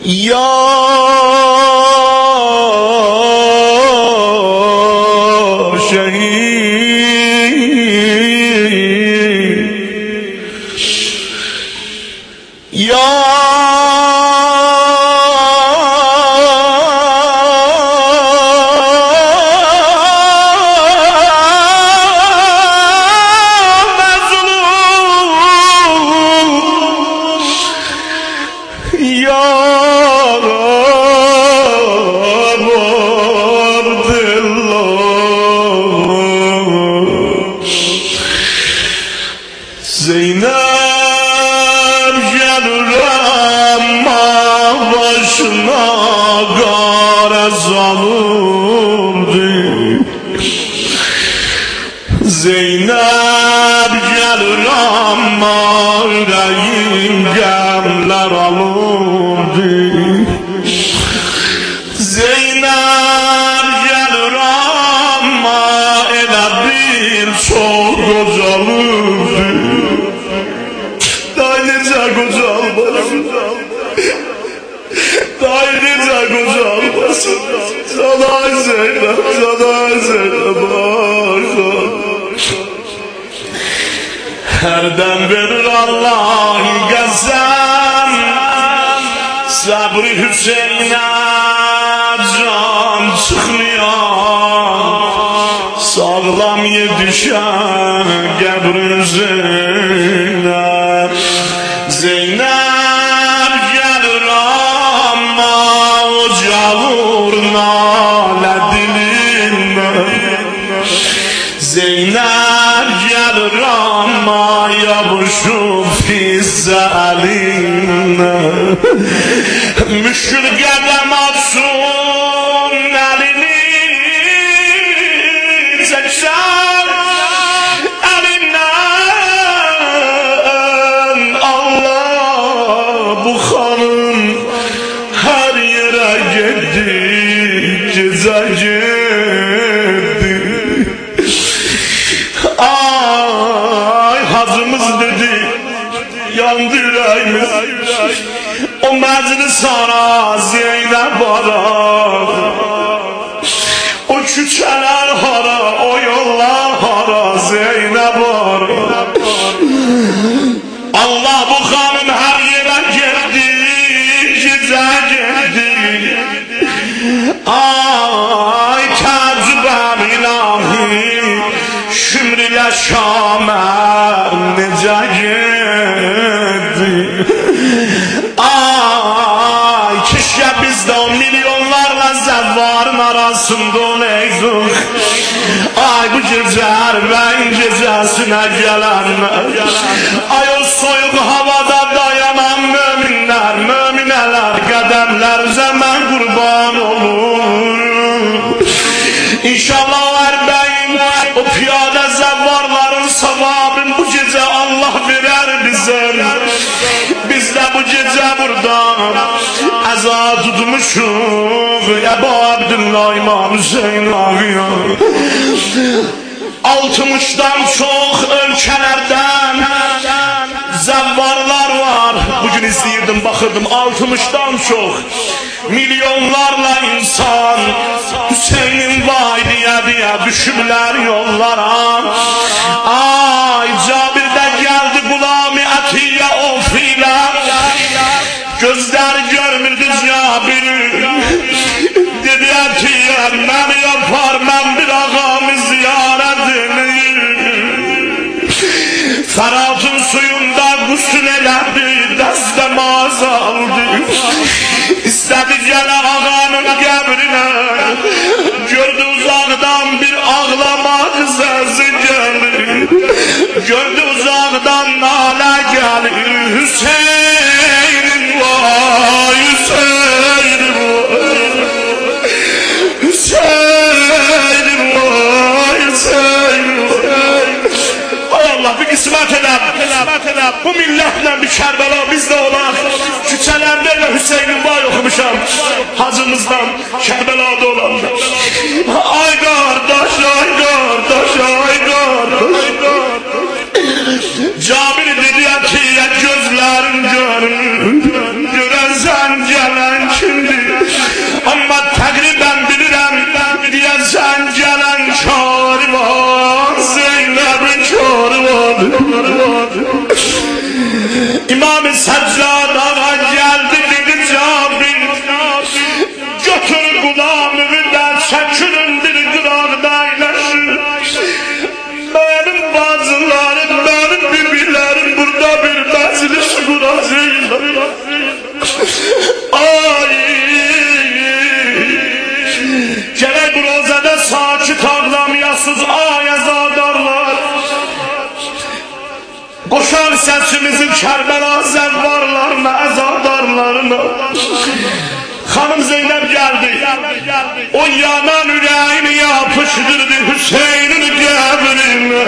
Ya şehit, ya Zeynep gelirəm başına qarəz alırdı. Zeynep gelirəm ürəyim qəmlər alırdı. Zeynep gelirəm elə bir çox qocalırdı. Dairece kocalmasın, dairece kocalmasın. Sana Zeynep, sana Zeynep aşa. Herden verir Allah qəzəm, Sabri Hüseyn'e can çıxmıyor. Sağlam yetişən qəbrin Zeynep. Zeynep gelir ama ocağır nalə dilimden. Zeynep gelir ama yapışıp fizze eline. Müşkül qədəm atsın elini çəksən bu xanım her yere gitti, gece gitti. Ay hazımız dedi, yandı yüreğimiz. O meclis ara, Zeynep ara. O küçələr hara, o yollar hara, Zeynep ara. Allah bu xanım her yere geldi, gece geldi. Ay təcrübəm ilahi, şümrülə şamər necə geldi. Ay keşke biz de o milyonlarla zəvvarın arasında olaydık. Ay bu gece ben gecesine gelenler. Ay o soyuq havada dayanan müminler, mümineler, qədəmlər zaman qurban olur. İnşallah Erbəyin o piyade zəvvarların savabını bu gece Allah verer bize. Biz de bu gece buradan əza tutmuşuq. Əbu Abdullah İmam Hüseyin ağıyor. 60'dan çok ülkelerden zəvvarlar var. Bugün izleyirdim, bakırdım, 60'dan çok milyonlarla insan Hüseyin'in vay diye düşüblər yollara. Ay Cabir'de geldi Gulami Atiye of ile, gözler görmürdü Cabir'i. Dedi Atiye ben yapar, ben bir ağamı ziyaretini. Ferhat'ın suyunda gusül elədi, dəstəmaz aldı. İstedi gələ ağanın qəbrinə, gördü uzaqdan bir ağlamaq səsi gəlir. Gördü uzaqdan nalə gəlir, Hüseynin vay, Hüseynin vay, Hüseynin vay, Hüseynin vay. Ay Allah bir qismət edəm, bu millətle bir Kərbəla bizdə olan. Küçələrdə elə Hüseynin vay oxumuşam, hacımızdan Kərbəlada olanda. Ay qardaş, ay qardaş, ay qardaş. Cabir dedi ki ya gözlerin görün, görəsən gələn Qoşar səsimizi Kərbəla zəvvarlarına, əzadarlarına. Xanım Zeynəb gəldi. O yanan ürəyini yapışdırdı Hüseynin qəbrinə.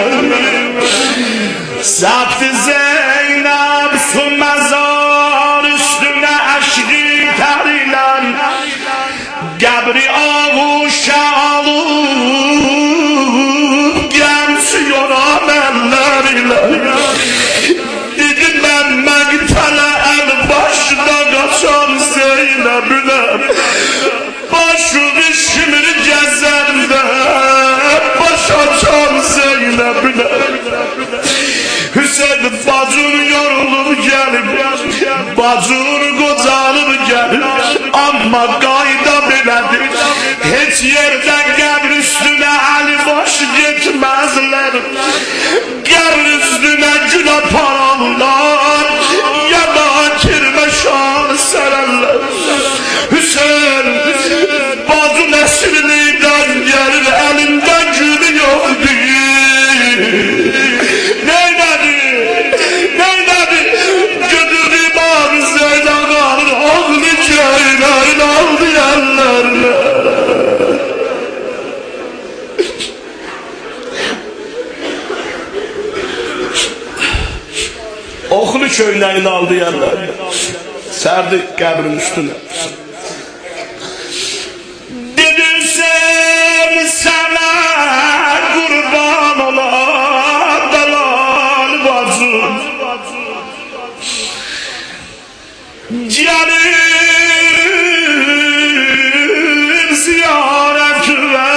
Səbti Zeynəb su məzar üstünə əşqi tərilən qəbri ağuşa alıb gənc yoran əllərilə. Dedi mən məqtələ əl başda qaçan Zeynəbünəm. Başı işimir gəzəndə baş açan Zeynəbünəm. Hüseyin bacın yorulub gəlib, bacın qocalıb gəlib, amma qayda belədir. Heç yerdən qəbr üstünə əli baş getməzlər. Qəbr üstünə gül aparanlar, yana kirmə şan sərərlər. Hüseyin bacın əsirlikdən gəlir, əlində gül yoxdur. Oxlu köynəyini aldı yerlerine, serdi qəbrin üstüne. Dedirsen sana kurban ola dalal bacım, gelir ziyaret ve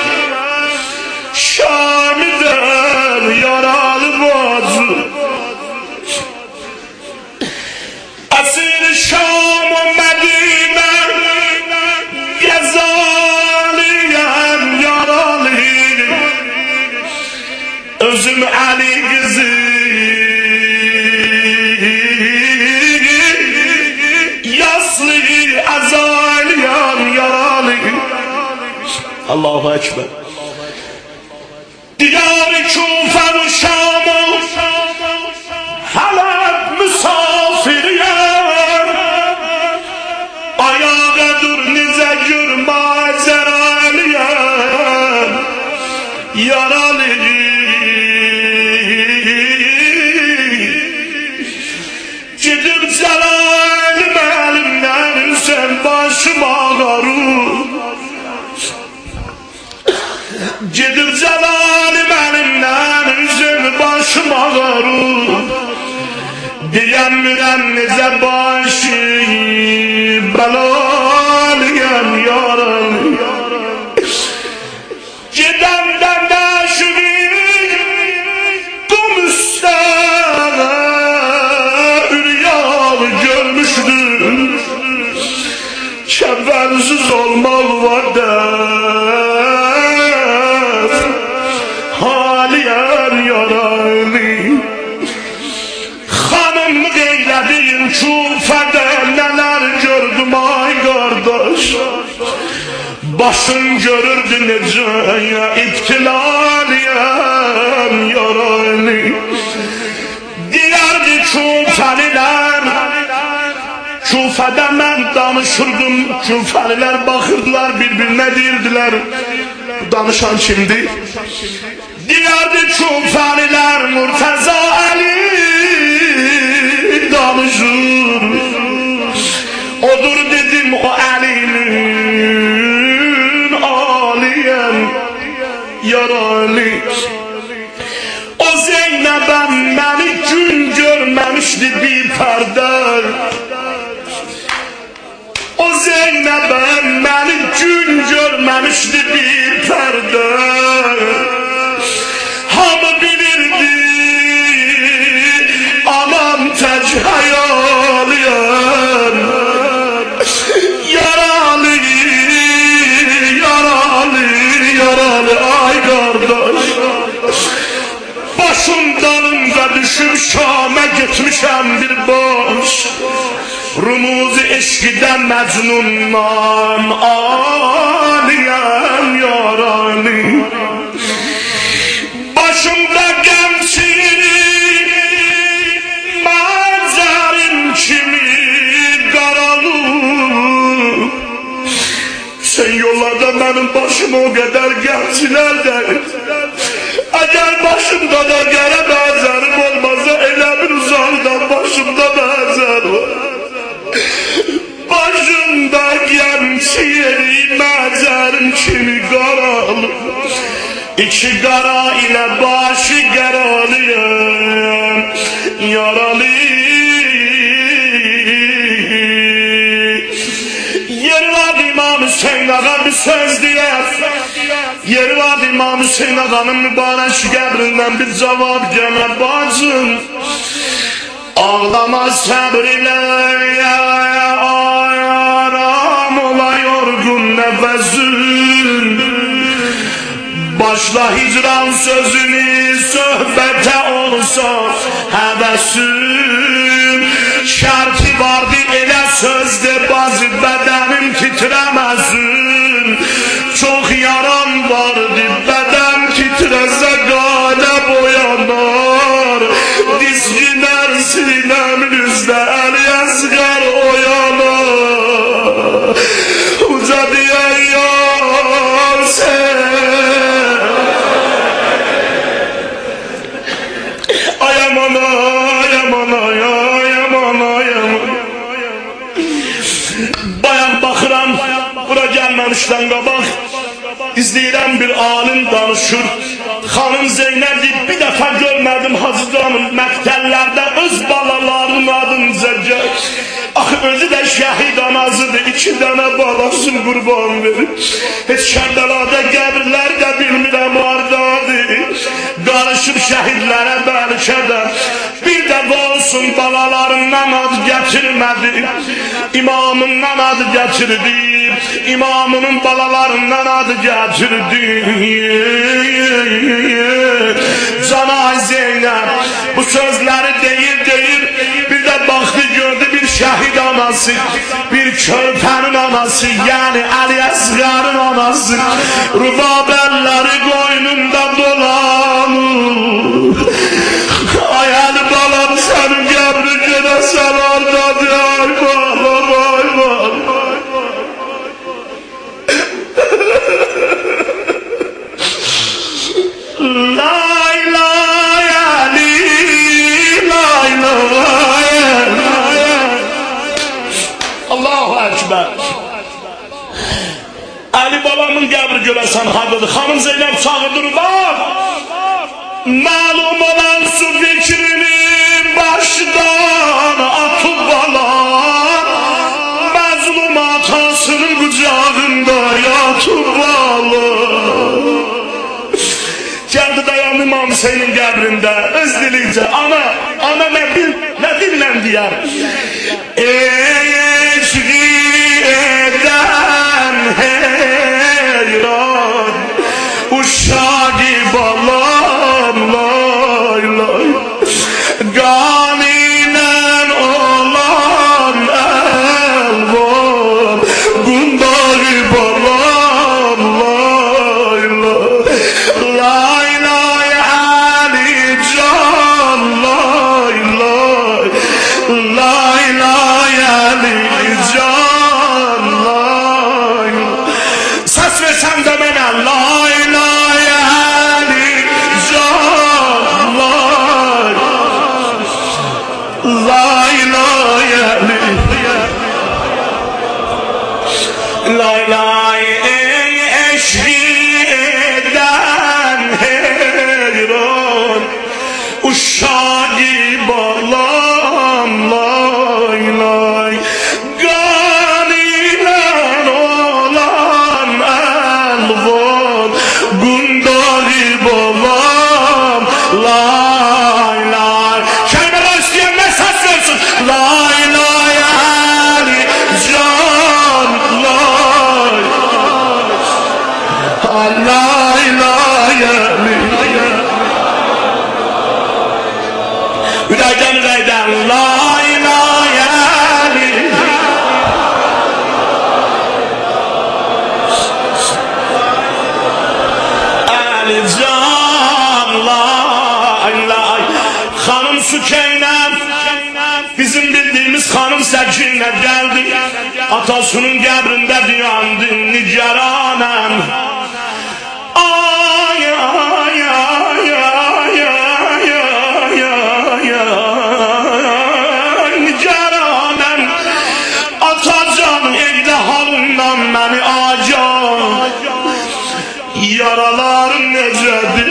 Şam'den yaralı bacım. Şam و Medine gezaliyem yaralı. Özüm Ali kızı yaslı azaliyem yaralı. Allahu Ekber. Diyar-ı Kufe ve Şam'ı Halep misafiriyem. Ayağa dur nice gör maceraliyem yaralı. Gidip celalim elimden sen başım ağarır. Gidip celalim elimden sen başım ağarır. Diyemmirem nice başı belaliyem yaralı. Gidenden neşvik kum üstüne üryalı görmüştüm. Kefensiz olmak var der haliyen yaralı. Kufədə nələr gördüm ay qardaş. Başın görürdü necə ibtilaliyəm yaralı. Deyərdi Kufəlilər, Kufədə mən danışırdım. Kufəlilər baxırdılar bir-birinə deyirdilər, danışan kimdir? Deyərdi Kufəlilər Murtəza Ali danışır. Odur dedim o Ali'nin aliyem yaralı. O Zeynep'em beni gün görmemişti bir perde. O Zeynep'em beni gün görmemişti bir perde. Hamı bilirdi anam tec hayaliyem yaralı, yaralı, yaralı ay kardeş. Başım dalında düşüp Şam'a gitmişem bir boş. Rumuzu eşkiden Mecnun'dan aliyem yaralı. Başımda gemçiri benim başıma o kadar gerçiler de. Eğer başımda da gene benzerim olmazsa elimin uzağından başımda benzerim. Başımda genç yeri benzerim kimi karalı. İki kara ile başı yaralıyım, yaralıyım. Yeri var İmam Hüseyin Ağam bir söz diye. Yeri var İmam Hüseyin Ağa'nın mübarek qəbrindən bir cevap gene bacım. Ağlama sabır ile aram ola yorgun nefesin. Başla hicran sözünü söhbete olsa hevesim. Şartı vardı elə sözde bazı bedenim titremesin. Çok yaram vardı beden titrese gane boyanar. Dizginer sinemizde el yazgar oyanar. Uca diye yar sen. Ayaman ayaman ayaman ayaman. Bayan bakıram bura gelmemişten kabak. İzləyirəm bir alim danışır. Xanım Zeynəb'i bir defa görmedim Hacı Camın məktəllərdə öz balalarının adınca gəl. Axı özü də şəhid anasıdır, 2 dənə balasını qurban verir. Heç Kərbəlada qəbirlər də bilmirəm hardadır. Qarışıb şəhidlərə bəlkə də bir dəfə olsun balalarından ad gətirmədi. İmamından ad gətirdi. İmamının balalarından adı getirdi. Canay Zeynep bu sözleri deyir bir de baktı gördü bir şehit anası, bir körpenin anası, yani Ali Asgar'ın anası. Rubab elleri koynunda dolanır. Ayağını balam senin qəbricine sen oradadır. Ay balam ay balam. La ilahe Ali, la ilahe Allahu Ekber. Ali babamın qəbri görəsən hardadır? Xanım Zeynep çağırdır bak. Malum olan su fikrini başdan atıp alan, mazlum atasının kucağında yatıp alan. Geldi dayandı İmam Hüseyin'in qəbrində öz dilince ana ne dinle diyer. Eşki eden heyran uşağı balam lay lay. Ganilen olan elvan gundağı balam lay lay. Lay lay Ali can lay lay. Lay lay Ali can lay lay. Ses versen de bana lay lay Ali can lay. Lay lay Ali. Lay lay eşhiden heyran uşağı balam lay lay. Ganilen olan elvan gundağı balam lay lay. Kelime isteyen ne ses versin? Lay lay Ali can lay. Lay lay Ali. Ürəkdən lay lay Ali. Ali can lay lay. Xanım Sükeynəm Bizim bildiğimiz hanım Səkinə geldi, atasının qəbrində dayandı nigaranəm. Ay ay ay ay ay ay ay nigaranəm. Atacan eylə halından məni acan, yaralarım necədir?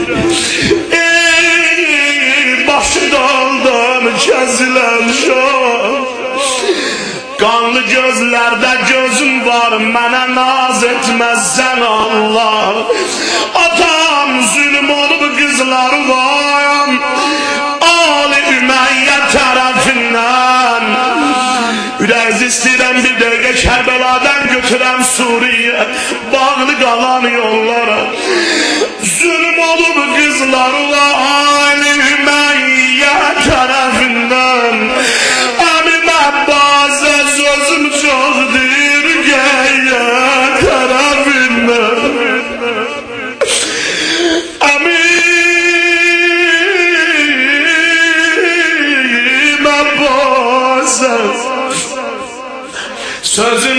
Başı daldan kesilen şah, kanlı gözlerde gözüm var, mənə naz etmezsen Allah. Atam zulüm olup kızları var, Ali Ümeyye tarafından. Ürəyiz istəyirəm bir dəqiqə Kərbəladan götürəm Suriye, bağlı qalan yollara. Zulüm olup kızları var, Ali Ümeyye tarafından. Əmim Abbas'a sözüm çoxdur, Geyye tarafından. Əmim Abbas'a sözüm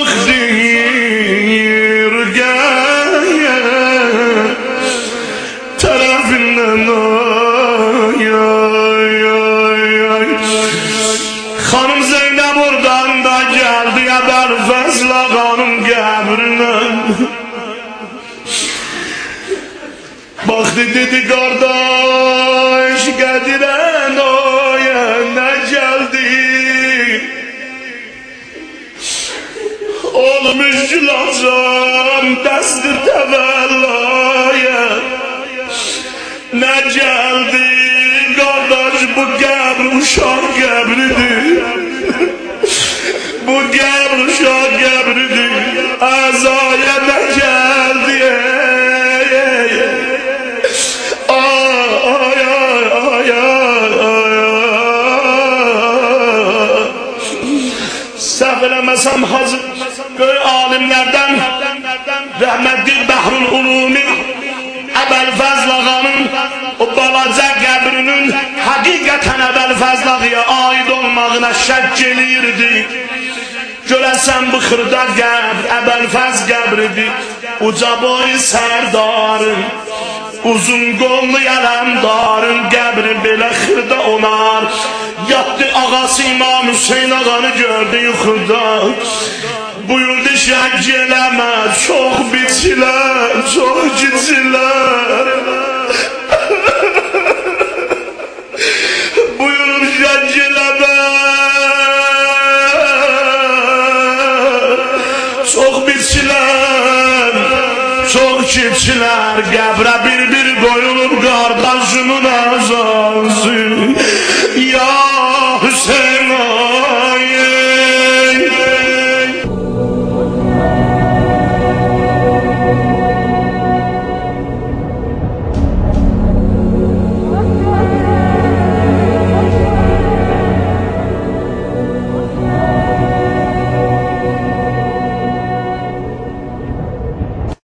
çoxdur, Geyye tarafından. Hanım Zeynep oradan da geldi ya Fəzl ağanın qəbrinə. Baxdı dedi qardaş Qədirən oya nə gəldi? Olmuş Gülacan dəsti təvəllaya nə gəldi? Qardaş bu qəbr uşaq qəbridir. Bu qəbr uşaq qəbridir. Əzaya nə gəldi? Ay ay ay ay. Səhv eləməsəm Hacı Göy alimlərdən rəhmətli Bəhrul Ulumi Əbəlfəzl ağanın o balaca qəbrinin həqiqətən Əbəlfəzl ağaya aid olmağına şək eləyirdi. Görəsən bu xırda qəbr Əbəlfəzl qəbridir. Uca boy sərdarın, uzun qollu yələmdarın qəbri belə xırda olar. Yatdı ağası İmam Hüseyin ağanı gördü yuxuda. Buyurdu şək eləmə, çox biçilər, çox gicilər. Buyurub şək eləmə, çox biçilər, çox gicilər. Qəbrə bir qoyulub qardaşımın azası. Ya Hüseyin